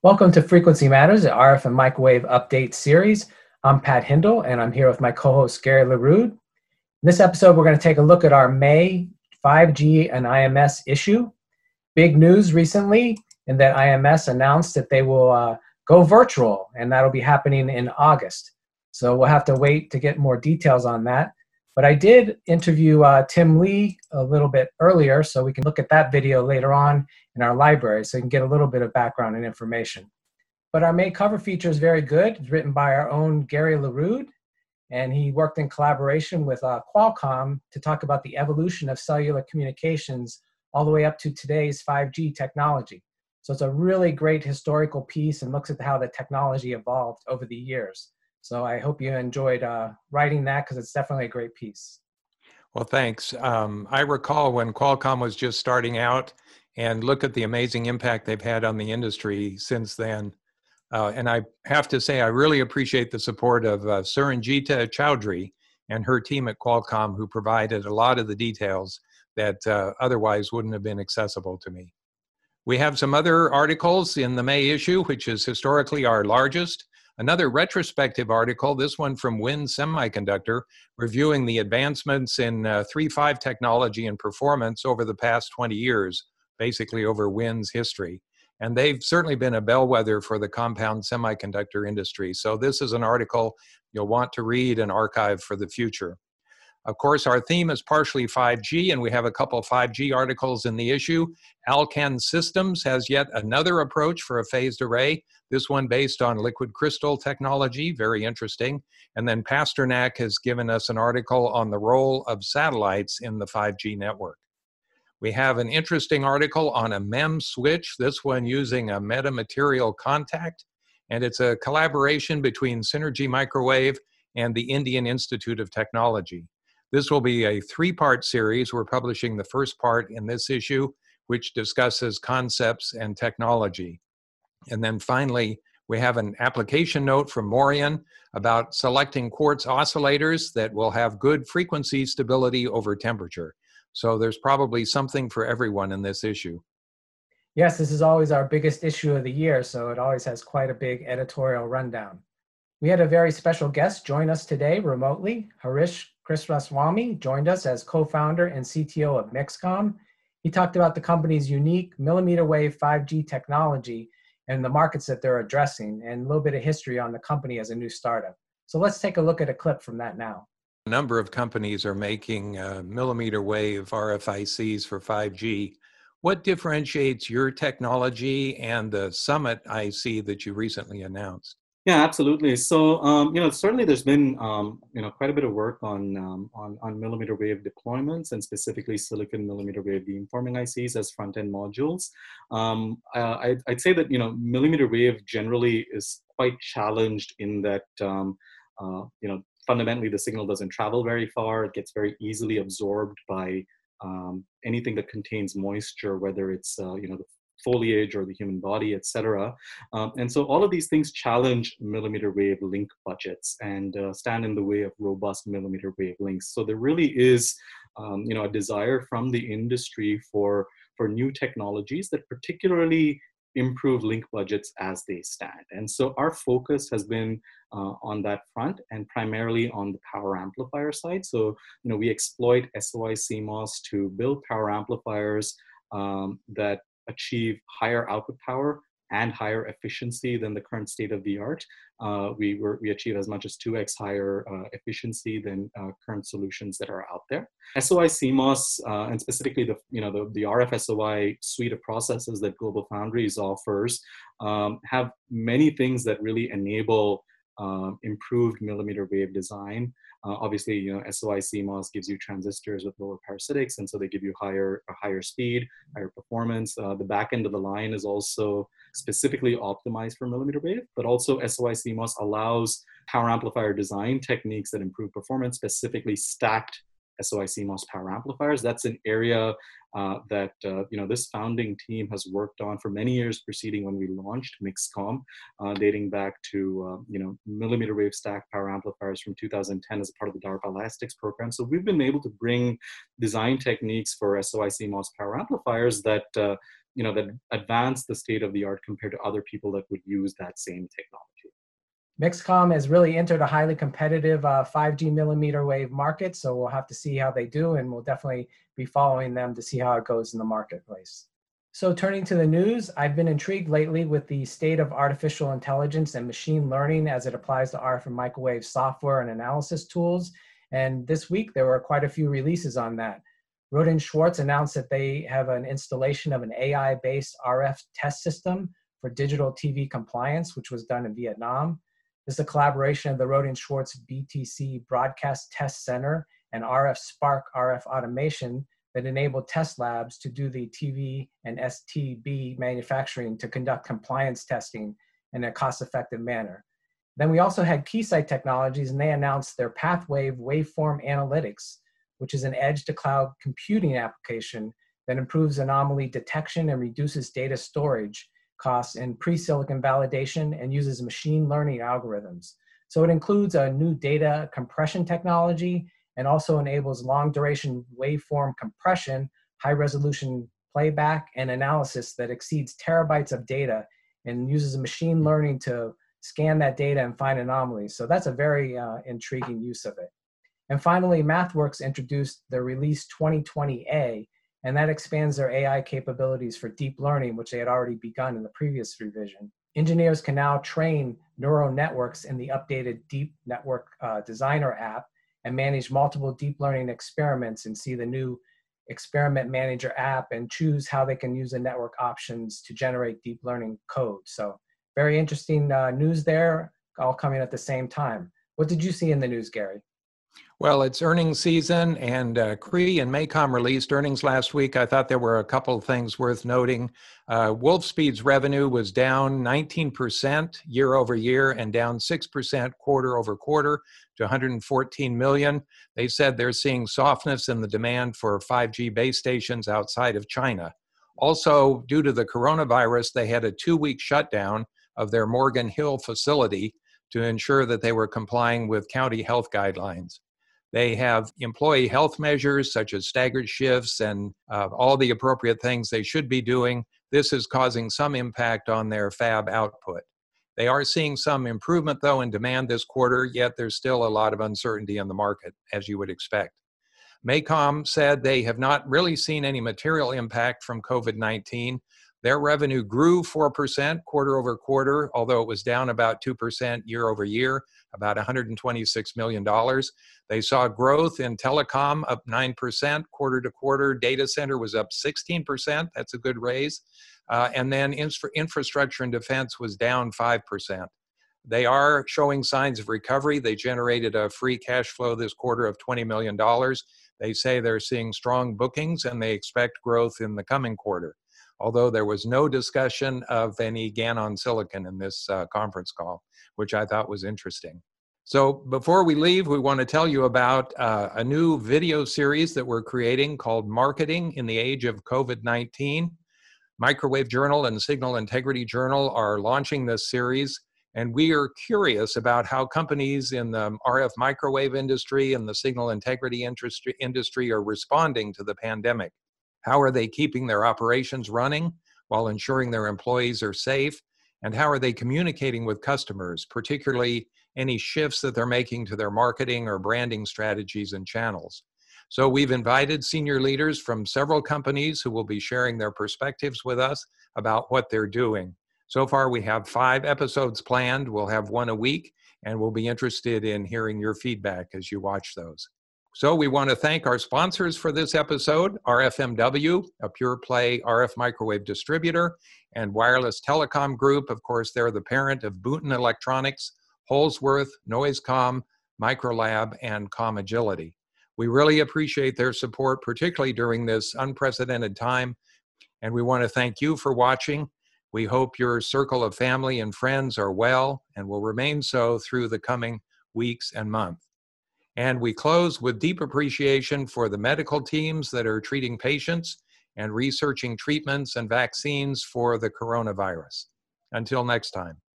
Welcome to Frequency Matters, the RF and microwave update series. I'm Pat Hindle, and I'm here with my co-host Gary LaRue. In this episode, we're going to take a look at our May 5G and IMS issue. Big news recently in that IMS announced that they will go virtual, and that'll be happening in August. So we'll have to wait to get more details on that. But I did interview Tim Lee a little bit earlier, so we can look at that video later on in our library so you can get a little bit of background and information. But our May cover feature is very good. It's written by our own Gary LaRue, and he worked in collaboration with Qualcomm to talk about the evolution of cellular communications all the way up to today's 5G technology. So it's a really great historical piece and looks at how the technology evolved over the years. So I hope you enjoyed writing that because it's definitely a great piece. Well, thanks. I recall when Qualcomm was just starting out and look at the amazing impact they've had on the industry since then. And I have to say, I really appreciate the support of Suranjita Chowdhury and her team at Qualcomm, who provided a lot of the details that otherwise wouldn't have been accessible to me. We have some other articles in the May issue, which is historically our largest. Another retrospective article, this one from WIN Semiconductor, reviewing the advancements in 3.5 technology and performance over the past 20 years, basically over WIN's history. And they've certainly been a bellwether for the compound semiconductor industry. So this is an article you'll want to read and archive for the future. Of course, our theme is partially 5G, and we have a couple 5G articles in the issue. Alcan Systems has yet another approach for a phased array, this one based on liquid crystal technology, very interesting. And then Pasternak has given us an article on the role of satellites in the 5G network. We have an interesting article on a MEM switch, this one using a metamaterial contact, and it's a collaboration between Synergy Microwave and the Indian Institute of Technology. This will be a three-part series. We're publishing the first part in this issue, which discusses concepts and technology. And then finally, we have an application note from Morian about selecting quartz oscillators that will have good frequency stability over temperature. So there's probably something for everyone in this issue. Yes, this is always our biggest issue of the year, so it always has quite a big editorial rundown. We had a very special guest join us today remotely. Harish Krishnaswamy joined us as co-founder and CTO of MixComm. He talked about the company's unique millimeter wave 5G technology and the markets that they're addressing, and a little bit of history on the company as a new startup. So let's take a look at a clip from that now. A number of companies are making millimeter wave RFICs for 5G. What differentiates your technology and the Summit IC that you recently announced? Yeah, absolutely. So, certainly there's been, quite a bit of work on millimeter wave deployments and specifically silicon millimeter wave beamforming ICs as front-end modules. I'd say that, millimeter wave generally is quite challenged in that, fundamentally the signal doesn't travel very far. It gets very easily absorbed by anything that contains moisture, whether it's, the foliage or the human body, etc. And so all of these things challenge millimeter wave link budgets and stand in the way of robust millimeter wave links. So there really is, a desire from the industry for new technologies that particularly improve link budgets as they stand. And so our focus has been on that front and primarily on the power amplifier side. So, we exploit SOI CMOS to build power amplifiers that achieve higher output power and higher efficiency than the current state of the art. We achieve as much as 2x higher efficiency than current solutions that are out there. SOI CMOS and specifically the RF SOI suite of processes that GlobalFoundries offers have many things that really enable improved millimeter wave design. Obviously, SOI CMOS gives you transistors with lower parasitics, and so they give you higher speed, higher performance. The back end of the line is also specifically optimized for millimeter wave, but also SOI CMOS allows power amplifier design techniques that improve performance, specifically stacked SOI CMOS power amplifiers. That's an area that this founding team has worked on for many years preceding when we launched MixComm, dating back to millimeter wave stacked power amplifiers from 2010 as a part of the DARPA Elastics program. So we've been able to bring design techniques for SOI CMOS power amplifiers that that advance the state of the art compared to other people that would use that same technology. MixComm has really entered a highly competitive 5G millimeter wave market, so we'll have to see how they do, and we'll definitely be following them to see how it goes in the marketplace. So turning to the news, I've been intrigued lately with the state of artificial intelligence and machine learning as it applies to RF and microwave software and analysis tools. And this week, there were quite a few releases on that. Rohde & Schwarz announced that they have an installation of an AI-based RF test system for digital TV compliance, which was done in Vietnam. This is a collaboration of the Rohde & Schwarz BTC Broadcast Test Center and RF Spark RF Automation that enabled test labs to do the TV and STB manufacturing to conduct compliance testing in a cost-effective manner. Then we also had Keysight Technologies, and they announced their PathWave Waveform Analytics, which is an edge-to-cloud computing application that improves anomaly detection and reduces data storage costs in pre-silicon validation and uses machine learning algorithms. So it includes a new data compression technology and also enables long-duration waveform compression, high-resolution playback, and analysis that exceeds terabytes of data and uses machine learning to scan that data and find anomalies. So that's a very intriguing use of it. And finally, MathWorks introduced the release 2020A, and that expands their AI capabilities for deep learning, which they had already begun in the previous revision. Engineers can now train neural networks in the updated Deep Network Designer app and manage multiple deep learning experiments and see the new Experiment Manager app and choose how they can use the network options to generate deep learning code. So very interesting news there, all coming at the same time. What did you see in the news, Gary? Well, it's earnings season, and Cree and MACOM released earnings last week. I thought there were a couple of things worth noting. Wolfspeed's revenue was down 19% year over year and down 6% quarter over quarter to 114 million. They said they're seeing softness in the demand for 5G base stations outside of China. Also, due to the coronavirus, they had a 2-week shutdown of their Morgan Hill facility to ensure that they were complying with county health guidelines. They have employee health measures such as staggered shifts and all the appropriate things they should be doing. This is causing some impact on their fab output. They are seeing some improvement, though, in demand this quarter, yet there's still a lot of uncertainty in the market, as you would expect. MACOM said they have not really seen any material impact from COVID-19. Their revenue grew 4% quarter over quarter, although it was down about 2% year over year, about $126 million. They saw growth in telecom up 9% quarter to quarter. Data center was up 16%. That's a good raise. And then infrastructure and defense was down 5%. They are showing signs of recovery. They generated a free cash flow this quarter of $20 million. They say they're seeing strong bookings and they expect growth in the coming quarter, although there was no discussion of any GaN on silicon in this conference call, which I thought was interesting. So before we leave, we want to tell you about a new video series that we're creating called Marketing in the Age of COVID-19. Microwave Journal and Signal Integrity Journal are launching this series, and we are curious about how companies in the RF microwave industry and the signal integrity industry are responding to the pandemic. How are they keeping their operations running while ensuring their employees are safe? And how are they communicating with customers, particularly any shifts that they're making to their marketing or branding strategies and channels? So we've invited senior leaders from several companies who will be sharing their perspectives with us about what they're doing. So far, we have 5 episodes planned. We'll have 1 a week, and we'll be interested in hearing your feedback as you watch those. So we want to thank our sponsors for this episode, RFMW, a pure play RF microwave distributor, and Wireless Telecom Group. Of course, they're the parent of Booten Electronics, Holsworth, Noisecom, Microlab, and CommAgility. We really appreciate their support, particularly during this unprecedented time, and we want to thank you for watching. We hope your circle of family and friends are well and will remain so through the coming weeks and months. And we close with deep appreciation for the medical teams that are treating patients and researching treatments and vaccines for the coronavirus. Until next time.